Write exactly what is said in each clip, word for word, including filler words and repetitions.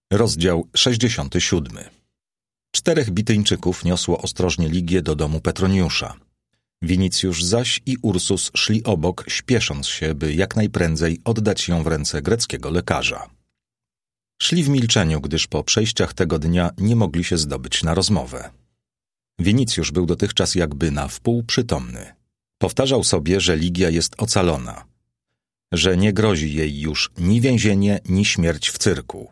Rozdział sześćdziesiąty siódmy. Czterech Bityńczyków niosło ostrożnie Ligię do domu Petroniusza. Winicjusz zaś i Ursus szli obok, śpiesząc się, by jak najprędzej oddać ją w ręce greckiego lekarza. Szli w milczeniu, gdyż po przejściach tego dnia nie mogli się zdobyć na rozmowę. Winicjusz był dotychczas jakby na wpół przytomny. Powtarzał sobie, że Ligia jest ocalona, że nie grozi jej już ni więzienie, ni śmierć w cyrku,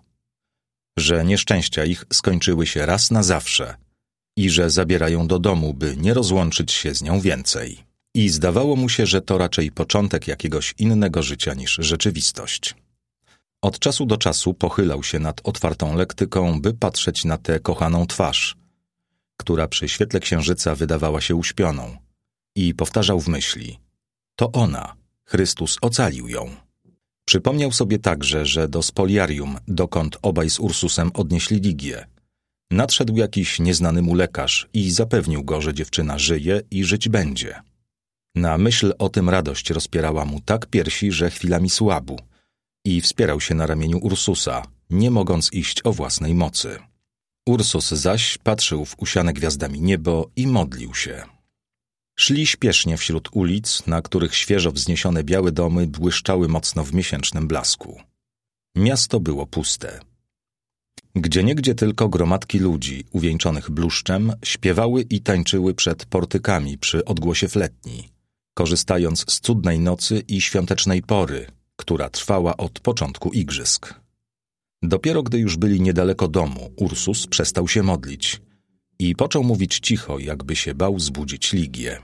że nieszczęścia ich skończyły się raz na zawsze i że zabierają do domu, by nie rozłączyć się z nią więcej. I zdawało mu się, że to raczej początek jakiegoś innego życia niż rzeczywistość. Od czasu do czasu pochylał się nad otwartą lektyką, by patrzeć na tę kochaną twarz, która przy świetle księżyca wydawała się uśpioną, i powtarzał w myśli: to ona, Chrystus ocalił ją. Przypomniał sobie także, że do spoliarium, dokąd obaj z Ursusem odnieśli Ligię, nadszedł jakiś nieznany mu lekarz i zapewnił go, że dziewczyna żyje i żyć będzie. Na myśl o tym radość rozpierała mu tak piersi, że chwilami słabł i wspierał się na ramieniu Ursusa, nie mogąc iść o własnej mocy. Ursus zaś patrzył w usiane gwiazdami niebo i modlił się. Szli śpiesznie wśród ulic, na których świeżo wzniesione białe domy błyszczały mocno w miesięcznym blasku. Miasto było puste. Gdzieniegdzie tylko gromadki ludzi, uwieńczonych bluszczem, śpiewały i tańczyły przed portykami przy odgłosie fletni, korzystając z cudnej nocy i świątecznej pory, która trwała od początku igrzysk. Dopiero gdy już byli niedaleko domu, Ursus przestał się modlić i począł mówić cicho, jakby się bał zbudzić Ligię.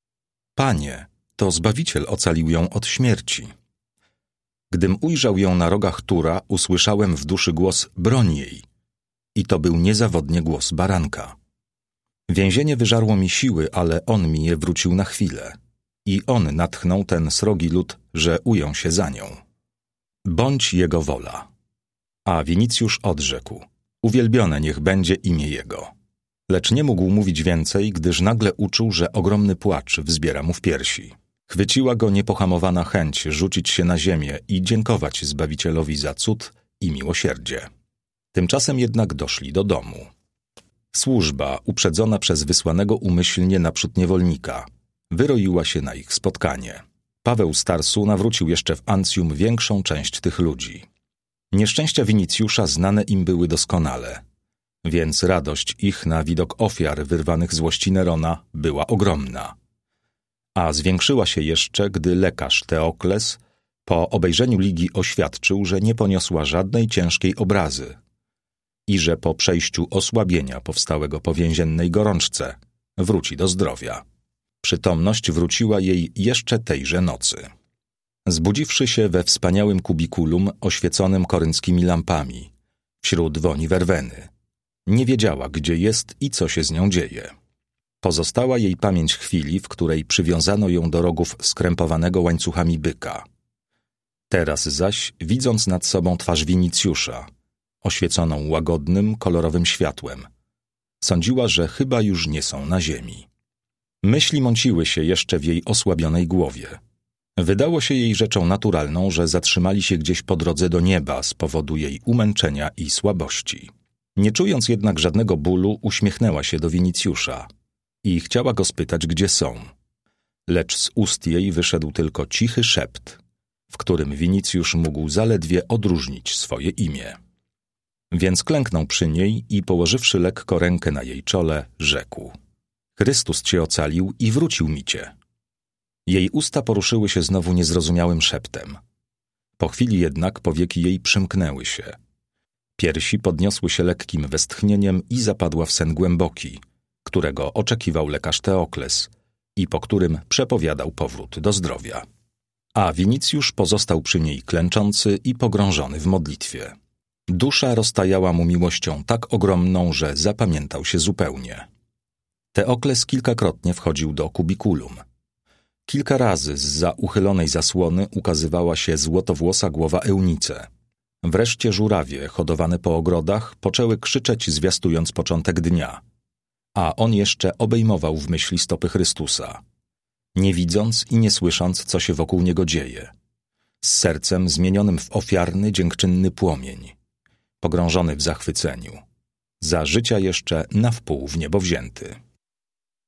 Panie, to Zbawiciel ocalił ją od śmierci. Gdym ujrzał ją na rogach tura, usłyszałem w duszy głos: broń jej. I to był niezawodnie głos baranka. Więzienie wyżarło mi siły, ale on mi je wrócił na chwilę. I on natchnął ten srogi lud, że ują się za nią. Bądź jego wola. A Winicjusz odrzekł: uwielbione niech będzie imię jego. Lecz nie mógł mówić więcej, gdyż nagle uczuł, że ogromny płacz wzbiera mu w piersi. Chwyciła go niepohamowana chęć rzucić się na ziemię i dziękować Zbawicielowi za cud i miłosierdzie. Tymczasem jednak doszli do domu. Służba, uprzedzona przez wysłanego umyślnie naprzód niewolnika, wyroiła się na ich spotkanie. Paweł z Tarsu nawrócił jeszcze w Ancjum większą część tych ludzi. Nieszczęścia Winicjusza znane im były doskonale, więc radość ich na widok ofiar wyrwanych z łości Nerona była ogromna. A zwiększyła się jeszcze, gdy lekarz Teokles po obejrzeniu Ligii oświadczył, że nie poniosła żadnej ciężkiej obrazy i że po przejściu osłabienia powstałego po więziennej gorączce wróci do zdrowia. Przytomność wróciła jej jeszcze tejże nocy. Zbudziwszy się we wspaniałym kubikulum oświeconym korynckimi lampami, wśród woni werweny, nie wiedziała, gdzie jest i co się z nią dzieje. Pozostała jej pamięć chwili, w której przywiązano ją do rogów skrępowanego łańcuchami byka. Teraz zaś, widząc nad sobą twarz Winicjusza, oświeconą łagodnym, kolorowym światłem, sądziła, że chyba już nie są na ziemi. Myśli mąciły się jeszcze w jej osłabionej głowie. Wydało się jej rzeczą naturalną, że zatrzymali się gdzieś po drodze do nieba z powodu jej umęczenia i słabości. Nie czując jednak żadnego bólu, uśmiechnęła się do Winicjusza i chciała go spytać, gdzie są. Lecz z ust jej wyszedł tylko cichy szept, w którym Winicjusz mógł zaledwie odróżnić swoje imię. Więc klęknął przy niej i położywszy lekko rękę na jej czole, rzekł: Chrystus cię ocalił i wrócił mi cię. Jej usta poruszyły się znowu niezrozumiałym szeptem. Po chwili jednak powieki jej przymknęły się. Piersi podniosły się lekkim westchnieniem i zapadła w sen głęboki, którego oczekiwał lekarz Teokles i po którym przepowiadał powrót do zdrowia. A Winicjusz pozostał przy niej klęczący i pogrążony w modlitwie. Dusza roztajała mu miłością tak ogromną, że zapamiętał się zupełnie. Teokles kilkakrotnie wchodził do kubikulum. Kilka razy zza uchylonej zasłony ukazywała się złotowłosa głowa Eunice. Wreszcie żurawie, hodowane po ogrodach, poczęły krzyczeć, zwiastując początek dnia. A on jeszcze obejmował w myśli stopy Chrystusa, nie widząc i nie słysząc, co się wokół niego dzieje, z sercem zmienionym w ofiarny, dziękczynny płomień, pogrążony w zachwyceniu. Za życia jeszcze na wpół w niebo wzięty.